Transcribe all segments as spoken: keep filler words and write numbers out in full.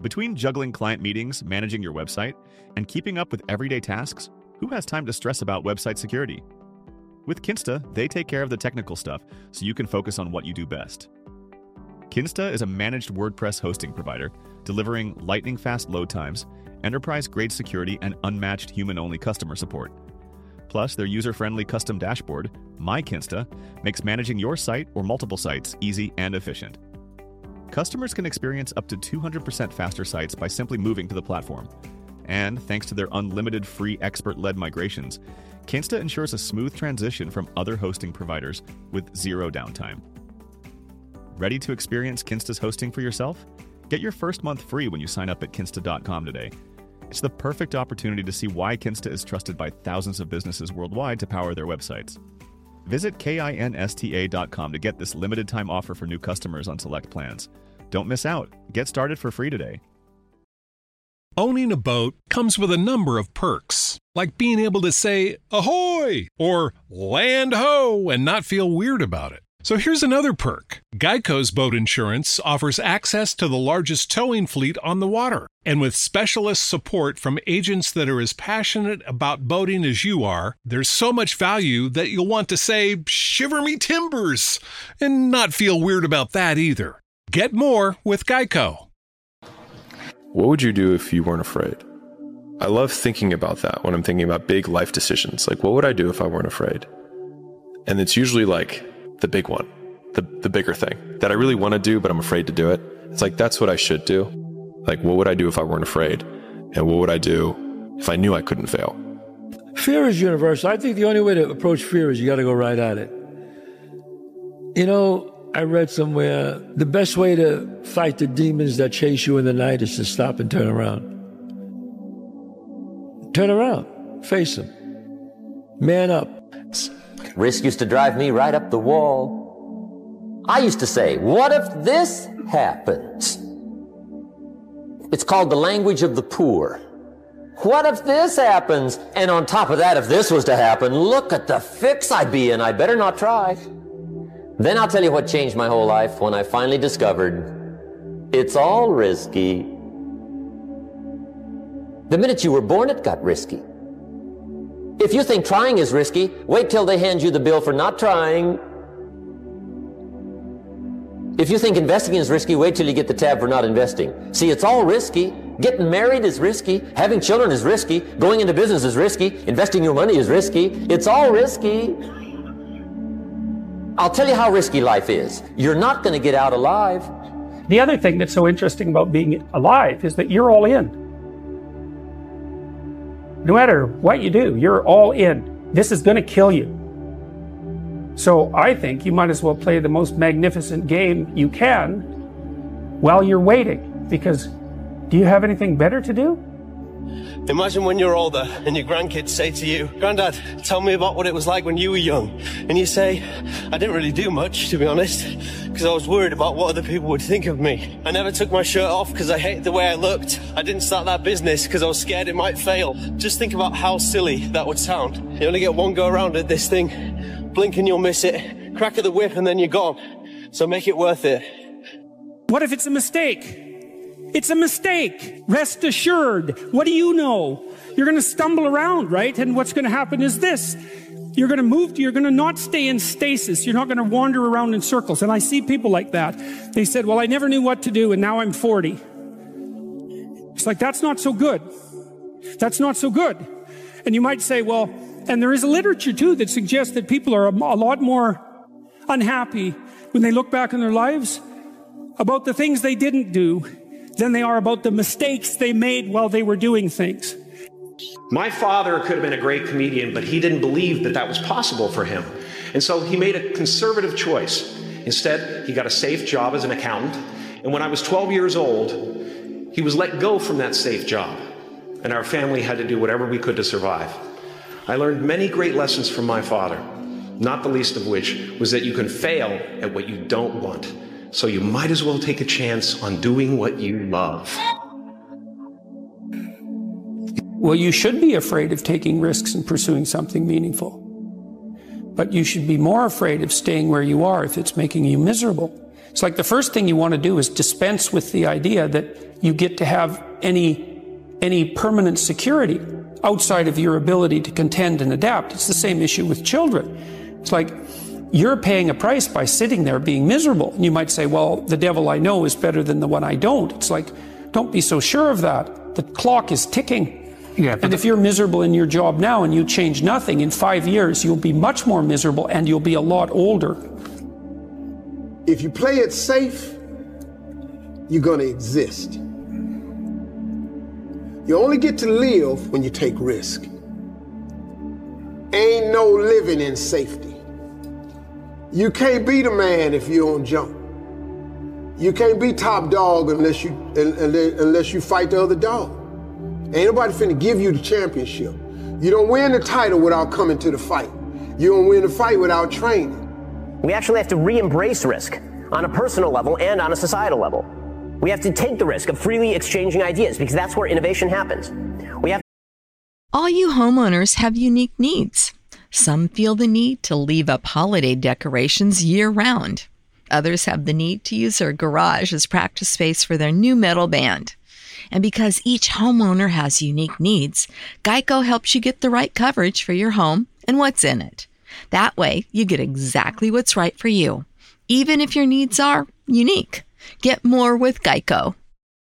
Between juggling client meetings, managing your website, and keeping up with everyday tasks, who has time to stress about website security? With Kinsta, they take care of the technical stuff so you can focus on what you do best. Kinsta is a managed WordPress hosting provider, delivering lightning-fast load times, enterprise-grade security, and unmatched human-only customer support. Plus, their user-friendly custom dashboard, MyKinsta, makes managing your site or multiple sites easy and efficient. Customers can experience up to two hundred percent faster sites by simply moving to the platform. And thanks to their unlimited free expert-led migrations, Kinsta ensures a smooth transition from other hosting providers with zero downtime. Ready to experience Kinsta's hosting for yourself? Get your first month free when you sign up at kinsta dot com today. It's the perfect opportunity to see why Kinsta is trusted by thousands of businesses worldwide to power their websites. Visit kinsta dot com to get this limited time offer for new customers on select plans. Don't miss out. Get started for free today. Owning a boat comes with a number of perks, like being able to say, ahoy, or land ho, and not feel weird about it. So here's another perk. Geico's boat insurance offers access to the largest towing fleet on the water. And with specialist support from agents that are as passionate about boating as you are, there's so much value that you'll want to say, shiver me timbers, and not feel weird about that either. Get more with Geico. What would you do if you weren't afraid? I love thinking about that when I'm thinking about big life decisions. Like, what would I do if I weren't afraid? And it's usually like the big one, the, the bigger thing that I really want to do, but I'm afraid to do it. It's like, that's what I should do. Like, what would I do if I weren't afraid? And what would I do if I knew I couldn't fail? Fear is universal. I think the only way to approach fear is you got to go right at it. You know, I read somewhere, the best way to fight the demons that chase you in the night is to stop and turn around. Turn around. Face them. Man up. Risk used to drive me right up the wall. I used to say, what if this happens? It's called the language of the poor. What if this happens? And on top of that, if this was to happen, look at the fix I'd be in. I better not try. Then I'll tell you what changed my whole life when I finally discovered it's all risky. The minute you were born, it got risky. If you think trying is risky, wait till they hand you the bill for not trying. If you think investing is risky, wait till you get the tab for not investing. See, it's all risky. Getting married is risky. Having children is risky. Going into business is risky. Investing your money is risky. It's all risky. I'll tell you how risky life is. You're not going to get out alive. The other thing that's so interesting about being alive is that you're all in. No matter what you do, you're all in. This is going to kill you. So I think you might as well play the most magnificent game you can while you're waiting, because do you have anything better to do? Imagine when you're older and your grandkids say to you, Granddad, tell me about what it was like when you were young. And you say, I didn't really do much, to be honest, because I was worried about what other people would think of me. I never took my shirt off because I hated the way I looked. I didn't start that business because I was scared it might fail. Just think about how silly that would sound. You only get one go around at this thing, blink and you'll miss it, crack of the whip and then you're gone. So make it worth it. What if it's a mistake? It's a mistake. Rest assured. What do you know? You're going to stumble around, right? And what's going to happen is this. You're going to move, you're going to not stay in stasis. You're not going to wander around in circles. And I see people like that. They said, well, I never knew what to do, and now I'm forty. It's like, that's not so good. That's not so good. And you might say, well, and there is a literature, too, that suggests that people are a, a lot more unhappy when they look back on their lives about the things they didn't do than they are about the mistakes they made while they were doing things. My father could have been a great comedian, but he didn't believe that that was possible for him. And so he made a conservative choice. Instead, he got a safe job as an accountant. And when I was twelve years old, he was let go from that safe job. And our family had to do whatever we could to survive. I learned many great lessons from my father, not the least of which was that you can fail at what you don't want. So you might as well take a chance on doing what you love. Well, you should be afraid of taking risks and pursuing something meaningful. But you should be more afraid of staying where you are if it's making you miserable. It's like the first thing you want to do is dispense with the idea that you get to have any, any permanent security outside of your ability to contend and adapt. It's the same issue with children. It's like you're paying a price by sitting there being miserable. And you might say, well, the devil I know is better than the one I don't. It's like, don't be so sure of that. The clock is ticking. Yeah, and if you're miserable in your job now and you change nothing, in five years you'll be much more miserable and you'll be a lot older. If you play it safe, you're gonna exist. You only get to live when you take risk. Ain't no living in safety. You can't be the man if you don't jump. You can't be top dog unless you unless you fight the other dog. Ain't nobody finna give you the championship. You don't win the title without coming to the fight. You don't win the fight without training. We actually have to re-embrace risk on a personal level and on a societal level. We have to take the risk of freely exchanging ideas because that's where innovation happens. We have. All you homeowners have unique needs. Some feel the need to leave up holiday decorations year-round. Others have the need to use their garage as practice space for their new metal band. And because each homeowner has unique needs, Geico helps you get the right coverage for your home and what's in it. That way, you get exactly what's right for you, even if your needs are unique. Get more with Geico.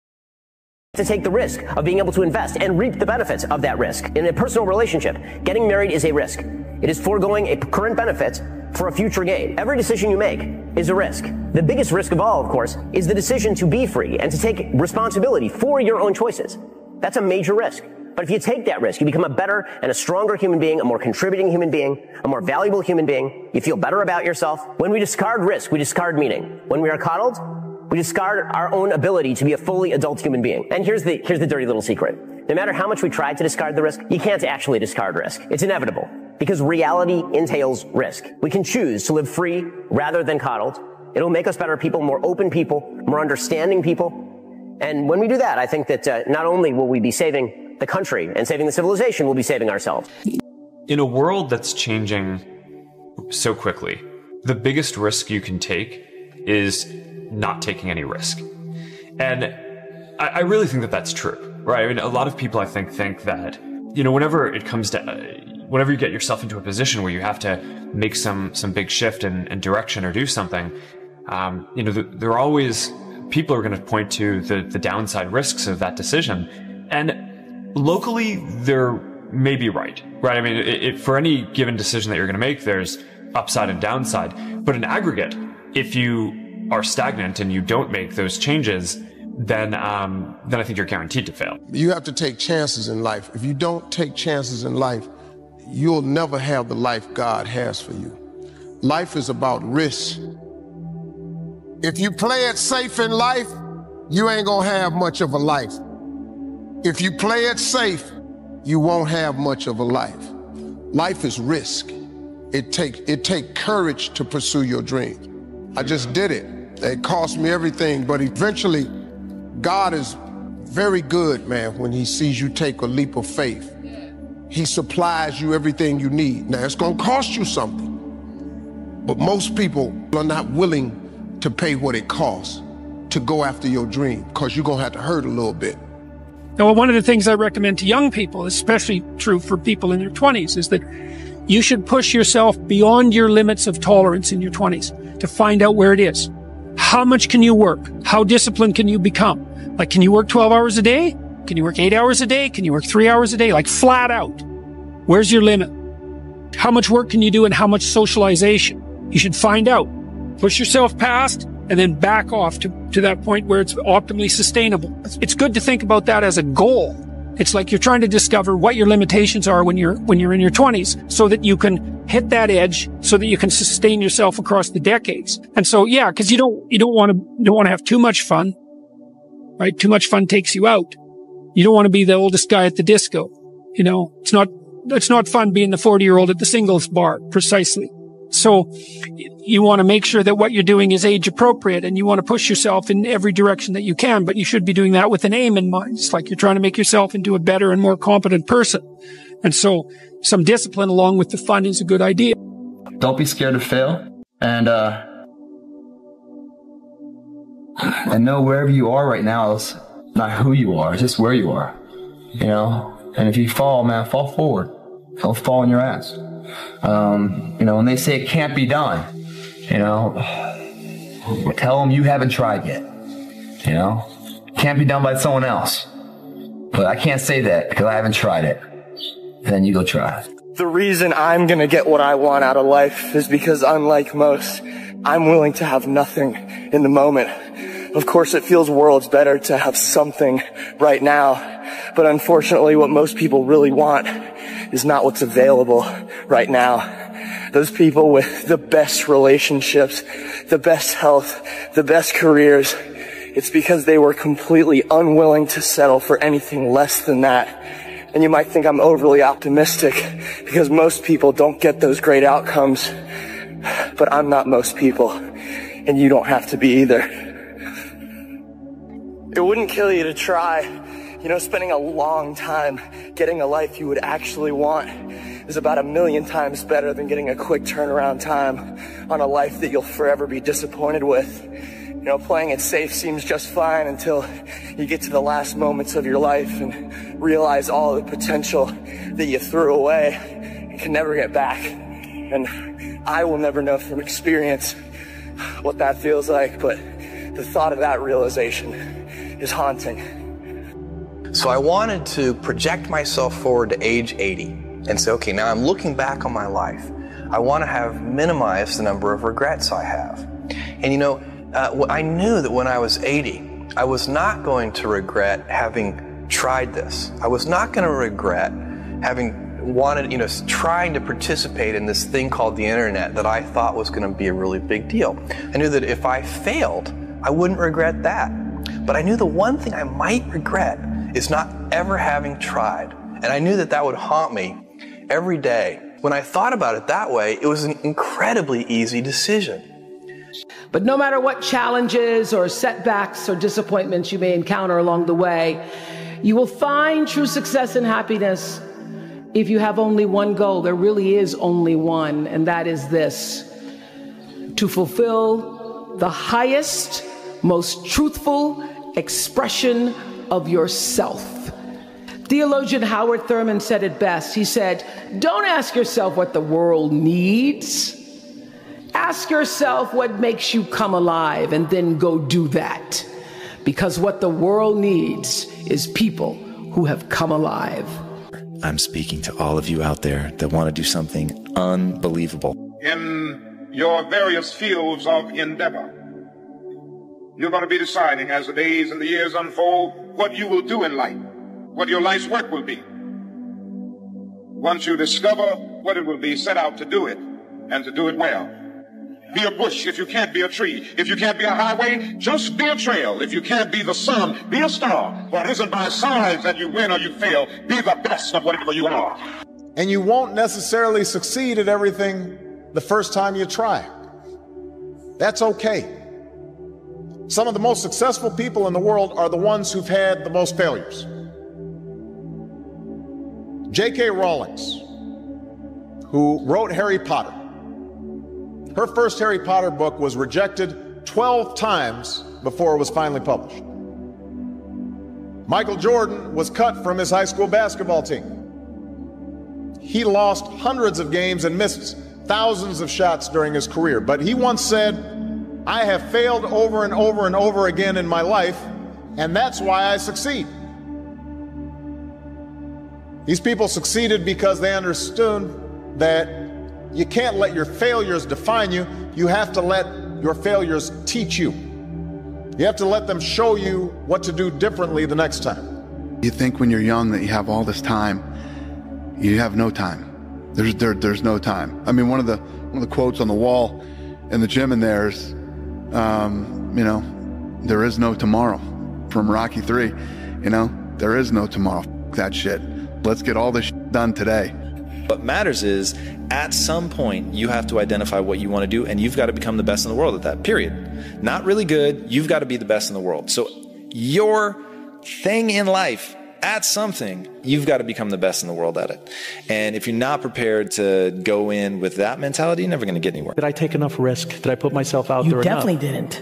To take the risk of being able to invest and reap the benefits of that risk. In a personal relationship, getting married is a risk. It is foregoing a current benefit for a future gain. Every decision you make is a risk. The biggest risk of all, of course, is the decision to be free and to take responsibility for your own choices. That's a major risk. But if you take that risk, you become a better and a stronger human being, a more contributing human being, a more valuable human being. You feel better about yourself. When we discard risk, we discard meaning. When we are coddled, we discard our own ability to be a fully adult human being. And here's the, here's the dirty little secret. No matter how much we try to discard the risk, you can't actually discard risk. It's inevitable. Because reality entails risk. We can choose to live free rather than coddled. It'll make us better people, more open people, more understanding people. And when we do that, I think that uh, not only will we be saving the country and saving the civilization, we'll be saving ourselves. In a world that's changing so quickly, the biggest risk you can take is not taking any risk. And I, I really think that that's true, right? I mean, a lot of people, I think, think that, you know, whenever it comes to... Uh, whenever you get yourself into a position where you have to make some some big shift in, in direction or do something, um, you know, there are always people are going to point to the, the downside risks of that decision. And locally, they're maybe right, right? I mean, it, it, for any given decision that you're going to make, there's upside and downside. But in aggregate, if you are stagnant and you don't make those changes, then um, then I think you're guaranteed to fail. You have to take chances in life. If you don't take chances in life, you'll never have the life God has for you. Life is about risk. If you play it safe in life, you ain't gonna have much of a life. If you play it safe, you won't have much of a life. Life is risk. It takes it take courage to pursue your dream. I just did it. It cost me everything, but eventually, God is very good, man, when he sees you take a leap of faith. He supplies you everything you need. Now, it's going to cost you something, but most people are not willing to pay what it costs to go after your dream because you're going to have to hurt a little bit. Now, one of the things I recommend to young people, especially true for people in their twenties, is that you should push yourself beyond your limits of tolerance in your twenties to find out where it is. How much can you work? How disciplined can you become? Like, can you work twelve hours a day? Can you work eight hours a day? Can you work three hours a day? Like, flat out. Where's your limit? How much work can you do and how much socialization? You should find out. Push yourself past and then back off to, to that point where it's optimally sustainable. It's good to think about that as a goal. It's like you're trying to discover what your limitations are when you're, when you're in your twenties so that you can hit that edge so that you can sustain yourself across the decades. And so, yeah, cause you don't, you don't want to, you don't want to have too much fun, right? Too much fun takes you out. You don't want to be the oldest guy at the disco. You know, it's not, it's not fun being the forty year old at the singles bar, precisely. So you want to make sure that what you're doing is age appropriate and you want to push yourself in every direction that you can, but you should be doing that with an aim in mind. It's like you're trying to make yourself into a better and more competent person. And so some discipline along with the fun is a good idea. Don't be scared to fail. And, uh, and know wherever you are right now is not who you are, it's just where you are, you know? And if you fall, man, fall forward. Don't fall on your ass. Um, you know, when they say it can't be done, you know, tell them you haven't tried yet, you know? Can't be done by someone else. But I can't say that because I haven't tried it. Then you go try it. The reason I'm gonna get what I want out of life is because, unlike most, I'm willing to have nothing in the moment. Of course, it feels worlds better to have something right now, but unfortunately what most people really want is not what's available right now. Those people with the best relationships, the best health, the best careers, it's because they were completely unwilling to settle for anything less than that. And you might think I'm overly optimistic because most people don't get those great outcomes, but I'm not most people, and you don't have to be either. It wouldn't kill you to try. You know, spending a long time getting a life you would actually want is about a million times better than getting a quick turnaround time on a life that you'll forever be disappointed with. You know, playing it safe seems just fine until you get to the last moments of your life and realize all the potential that you threw away and can never get back. And I will never know from experience what that feels like, but the thought of that realization is haunting. So I wanted to project myself forward to age eighty and say, okay, now I'm looking back on my life. I want to have minimized the number of regrets I have. And you know, uh, I knew that when I was eighty, I was not going to regret having tried this. I was not going to regret having wanted, you know, trying to participate in this thing called the internet that I thought was going to be a really big deal. I knew that if I failed, I wouldn't regret that. But I knew the one thing I might regret is not ever having tried. And I knew that that would haunt me every day. When I thought about it that way, it was an incredibly easy decision. But no matter what challenges or setbacks or disappointments you may encounter along the way, you will find true success and happiness if you have only one goal. There really is only one, and that is this: to fulfill the highest, most truthful expression of yourself. Theologian Howard Thurman said it best. He said, don't ask yourself what the world needs. Ask yourself what makes you come alive, and then go do that. Because what the world needs is people who have come alive. I'm speaking to all of you out there that want to do something unbelievable. In your various fields of endeavor, you're going to be deciding as the days and the years unfold what you will do in life, what your life's work will be. Once you discover what it will be, set out to do it, and to do it well. Be a bush if you can't be a tree. If you can't be a highway, just be a trail. If you can't be the sun, be a star. For it isn't by signs that you win or you fail. Be the best of whatever you are. And you won't necessarily succeed at everything the first time you try. That's okay. Some of the most successful people in the world are the ones who've had the most failures. J K Rowlings, who wrote Harry Potter, her first Harry Potter book was rejected twelve times before it was finally published. Michael Jordan was cut from his high school basketball team. He lost hundreds of games and missed thousands of shots during his career, but he once said, I have failed over and over and over again in my life, and that's why I succeed. These people succeeded because they understood that you can't let your failures define you. You have to let your failures teach you. You have to let them show you what to do differently the next time. You think when you're young that you have all this time. You have no time. There's there, there's no time. I mean, one of the one of the quotes on the wall in the gym in there is, um, you know, there is no tomorrow, from Rocky three. You know, there is no tomorrow. F- that shit. Let's get all this shit done today. What matters is, at some point, you have to identify what you want to do, and you've got to become the best in the world at that, period. Not really good, you've got to be the best in the world. So your thing in life, at something, you've got to become the best in the world at it. And if you're not prepared to go in with that mentality, you're never going to get anywhere. Did I take enough risk? Did I put myself out you there enough? You definitely didn't.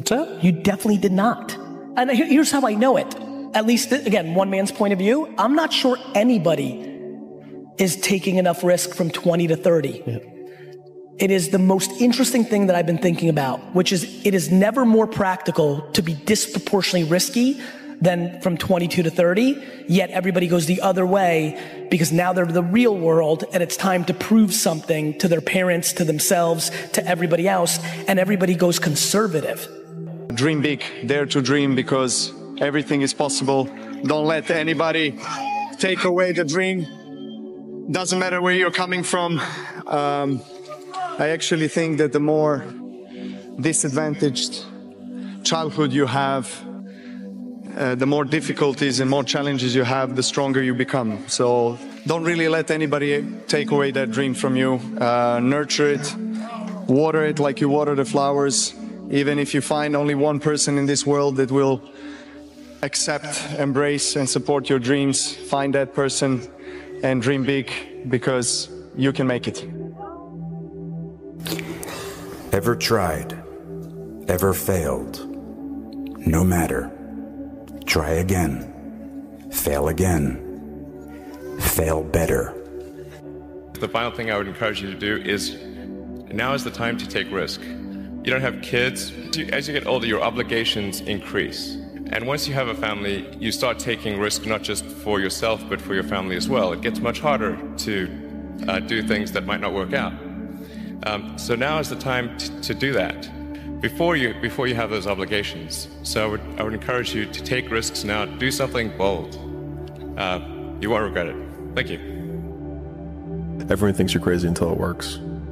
What's that? You definitely did not. And here's how I know it. At least, again, one man's point of view. I'm not sure anybody is taking enough risk from twenty to thirty. Yeah. It is the most interesting thing that I've been thinking about, which is it is never more practical to be disproportionately risky than from twenty-two to thirty, yet everybody goes the other way because now they're the real world and it's time to prove something to their parents, to themselves, to everybody else, and everybody goes conservative. Dream big, dare to dream because everything is possible. Don't let anybody take away the dream. Doesn't matter where you're coming from. Um, I actually think that the more disadvantaged childhood you have, uh, the more difficulties and more challenges you have, the stronger you become. So don't really let anybody take away that dream from you. Uh, nurture it, water it like you water the flowers. Even if you find only one person in this world that will accept, embrace, and support your dreams, find that person and dream big because you can make it. Ever tried? Ever failed? No matter. Try again. Fail again. Fail better. The final thing I would encourage you to do is now is the time to take risk. You don't have kids. As you get older, your obligations increase. And once you have a family, you start taking risk not just for yourself, but for your family as well. It gets much harder to uh, do things that might not work out. Um, so now is the time t- to do that before you before you have those obligations. So I would I would encourage you to take risks now. Do something bold. Uh, you won't regret it. Thank you. Everyone thinks you're crazy until it works.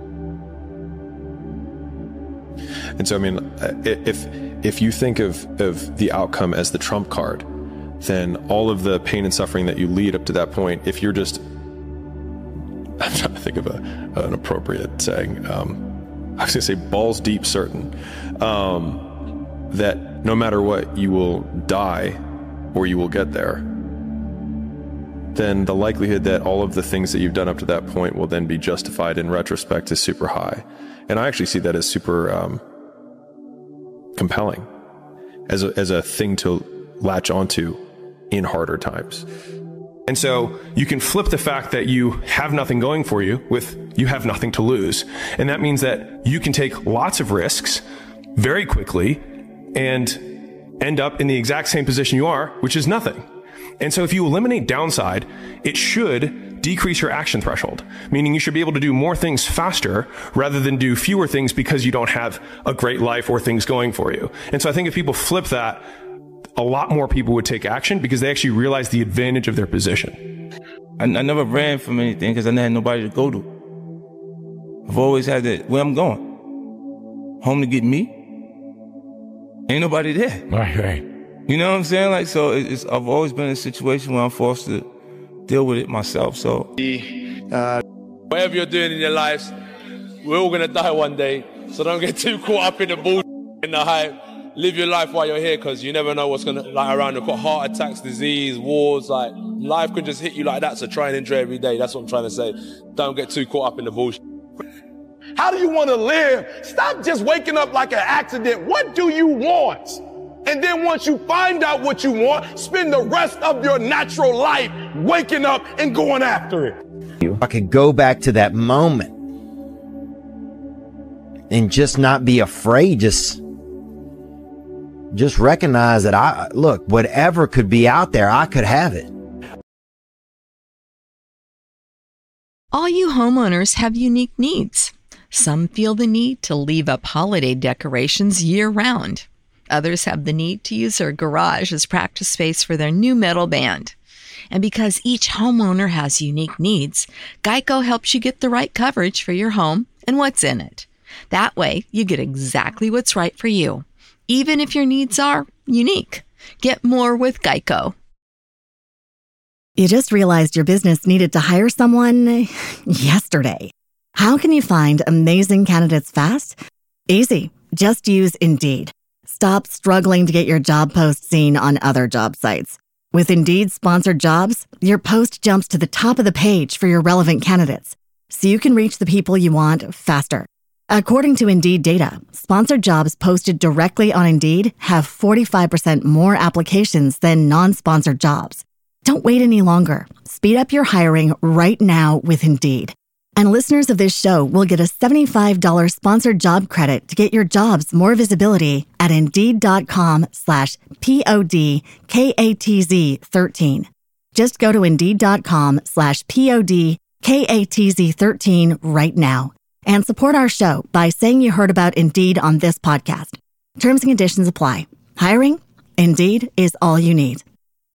And so, I mean, if if you think of, of the outcome as the trump card, then all of the pain and suffering that you lead up to that point, if you're just, I'm trying to think of a, an appropriate saying, um, I was going to say balls deep certain, um, that no matter what, you will die or you will get there, then the likelihood that all of the things that you've done up to that point will then be justified in retrospect is super high. And I actually see that as super um, compelling, as a, as a thing to latch onto in harder times. And so you can flip the fact that you have nothing going for you with you have nothing to lose. And that means that you can take lots of risks very quickly and end up in the exact same position you are, which is nothing. And so if you eliminate downside, it should decrease your action threshold, meaning you should be able to do more things faster rather than do fewer things because you don't have a great life or things going for you. And so I think if people flip that, a lot more people would take action because they actually realize the advantage of their position. I, I never ran from anything because I never had nobody to go to. I've always had that, where I'm going. Home to get me. Ain't nobody there. Right, right. You know what I'm saying? Like, so it's, I've always been in a situation where I'm forced to deal with it myself, so. Uh, Whatever you're doing in your lives, we're all gonna die one day, so don't get too caught up in the bullshit and the hype. Live your life while you're here, because you never know what's gonna, like, around. You've got heart attacks, disease, wars, like, life can just hit you like that, so try and enjoy every day. That's what I'm trying to say. Don't get too caught up in the bullshit. How do you want to live? Stop just waking up like an accident. What do you want? And then once you find out what you want, spend the rest of your natural life waking up and going after it. I could go back to that moment and just not be afraid. Just, just recognize that I, look, whatever could be out there, I could have it. All you homeowners have unique needs. Some feel the need to leave up holiday decorations year-round. Others have the need to use their garage as practice space for their new metal band. And because each homeowner has unique needs, Geico helps you get the right coverage for your home and what's in it. That way, you get exactly what's right for you, even if your needs are unique. Get more with Geico. You just realized your business needed to hire someone yesterday. How can you find amazing candidates fast? Easy. Just use Indeed. Stop struggling to get your job post seen on other job sites. With Indeed sponsored jobs, your post jumps to the top of the page for your relevant candidates, so you can reach the people you want faster. According to Indeed data, sponsored jobs posted directly on Indeed have forty-five percent more applications than non-sponsored jobs. Don't wait any longer. Speed up your hiring right now with Indeed. And listeners of this show will get a seventy-five dollars sponsored job credit to get your jobs more visibility at Indeed.com slash P-O-D-K-A-T-Z 13. Just go to Indeed.com slash P-O-D-K-A-T-Z 13 right now. And support our show by saying you heard about Indeed on this podcast. Terms and conditions apply. Hiring? Indeed is all you need.